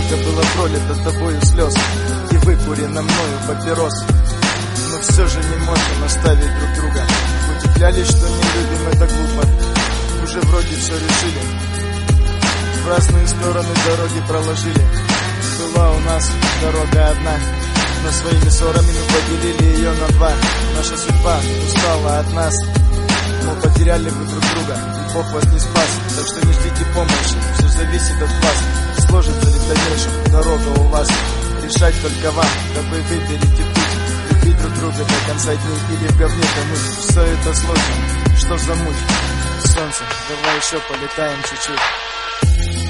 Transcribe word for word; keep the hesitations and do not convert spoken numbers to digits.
сколько было пролито тобою слез и выкурено мною папирос. Но все же не можем оставить друг друга, хоть и клялись, что не любим, это глупо. Уже вроде все решили, в разные стороны дороги проложили. Была у нас дорога одна, но своими ссорами мы поделили ее на два. Наша судьба устала от нас, но потеряли вы друг друга, и Бог вас не спас. Так что не ждите помощи, все зависит от вас. Сложится ли в дальнейшем дорога у вас, решать только вам, какой выберете путь. Любить друг друга до конца дней или в говне тонуть. Все это сложно, что за муть. Солнце, давай еще полетаем чуть-чуть.